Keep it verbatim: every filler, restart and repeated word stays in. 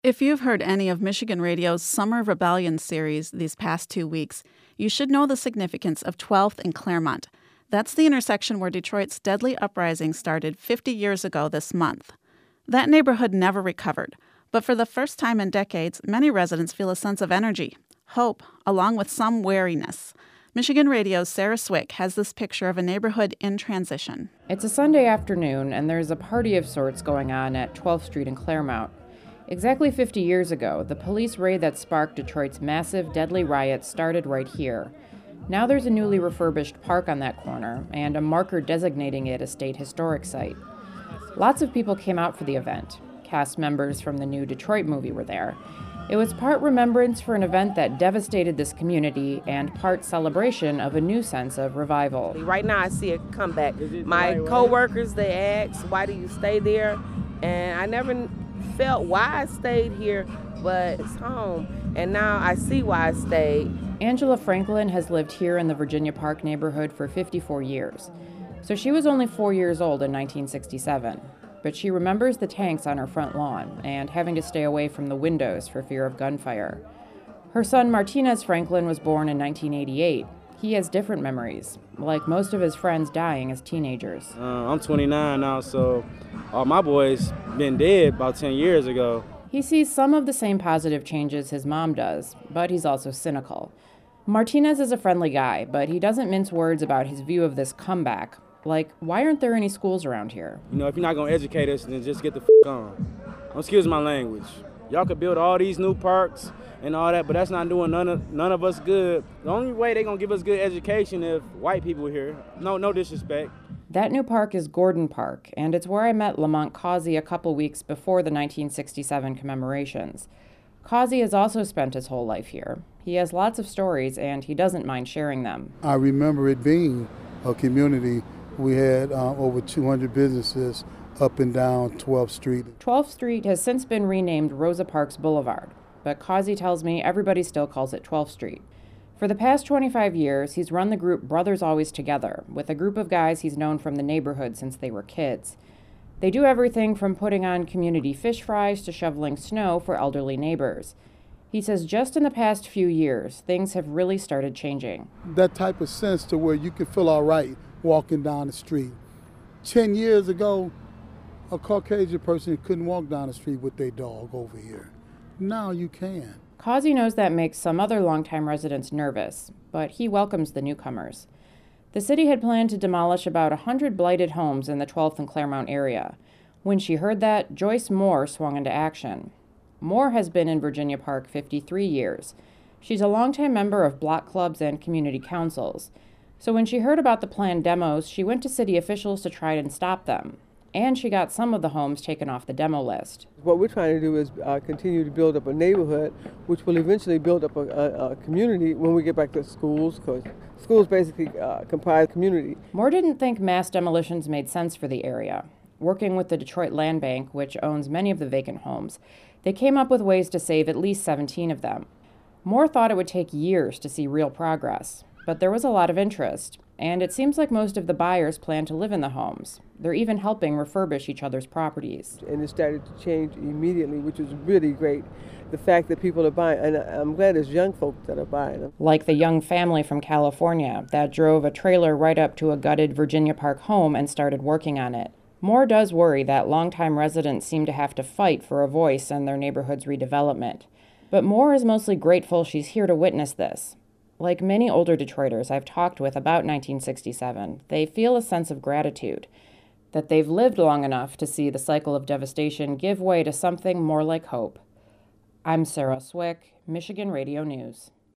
If you've heard any of Michigan Radio's Summer Rebellion series these past two weeks, you should know the significance of twelfth and Claremont. That's the intersection where Detroit's deadly uprising started fifty years ago this month. That neighborhood never recovered, but for the first time in decades, many residents feel a sense of energy, hope, along with some wariness. Michigan Radio's Sarah Swick has this picture of a neighborhood in transition. It's a Sunday afternoon, and there's a party of sorts going on at twelfth Street in Claremont. Exactly fifty years ago, the police raid that sparked Detroit's massive, deadly riot started right here. Now there's a newly refurbished park on that corner, and a marker designating it a state historic site. Lots of people came out for the event. Cast members from the new Detroit movie were there. It was part remembrance for an event that devastated this community and part celebration of a new sense of revival. Right now I see a comeback. My co-workers, they asked, why do you stay there? And I never felt why I stayed here, but it's home. And now I see why I stayed. Angela Franklin has lived here in the Virginia Park neighborhood for fifty-four years. So she was only four years old in nineteen sixty-seven. But she remembers the tanks on her front lawn and having to stay away from the windows for fear of gunfire. Her son Martinez Franklin was born in nineteen eighty-eight. He has different memories, like most of his friends dying as teenagers. Uh, I'm twenty-nine now, so all my boys been dead about ten years ago. He sees some of the same positive changes his mom does, but he's also cynical. Martinez is a friendly guy, but he doesn't mince words about his view of this comeback. Like, why aren't there any schools around here? You know, if you're not going to educate us, then just get the f*** on. Excuse my language. Y'all could build all these new parks and all that, but that's not doing none of, none of us good. The only way they're going to give us good education if white people are here. No, no disrespect. That new park is Gordon Park, and it's where I met Lamont Causey a couple weeks before the nineteen sixty-seven commemorations. Causey has also spent his whole life here. He has lots of stories, and he doesn't mind sharing them. I remember it being a community. We had uh, over two hundred businesses up and down twelfth Street. twelfth Street has since been renamed Rosa Parks Boulevard, but Causey tells me everybody still calls it twelfth Street. For the past twenty-five years, he's run the group Brothers Always Together, with a group of guys he's known from the neighborhood since they were kids. They do everything from putting on community fish fries to shoveling snow for elderly neighbors. He says just in the past few years, things have really started changing. That type of sense to where you can feel all right walking down the street. Ten years ago, a Caucasian person couldn't walk down the street with their dog over here. Now you can. Causey knows that makes some other longtime residents nervous, but he welcomes the newcomers. The city had planned to demolish about one hundred blighted homes in the twelfth and Claremont area. When she heard that, Joyce Moore swung into action. Moore has been in Virginia Park fifty-three years. She's a longtime member of block clubs and community councils. So when she heard about the planned demos, she went to city officials to try and stop them. And she got some of the homes taken off the demo list. What we're trying to do is uh, continue to build up a neighborhood, which will eventually build up a, a, a community when we get back to schools, because schools basically uh, comprise community. Moore didn't think mass demolitions made sense for the area. Working with the Detroit Land Bank, which owns many of the vacant homes, they came up with ways to save at least seventeen of them. Moore thought it would take years to see real progress. But there was a lot of interest, and it seems like most of the buyers plan to live in the homes. They're even helping refurbish each other's properties. And it started to change immediately, which was really great. The fact that people are buying, and I'm glad it's young folks that are buying them. Like the young family from California that drove a trailer right up to a gutted Virginia Park home and started working on it. Moore does worry that longtime residents seem to have to fight for a voice in their neighborhood's redevelopment. But Moore is mostly grateful she's here to witness this. Like many older Detroiters I've talked with about nineteen sixty-seven, they feel a sense of gratitude, that they've lived long enough to see the cycle of devastation give way to something more like hope. I'm Sarah Swick, Michigan Radio News.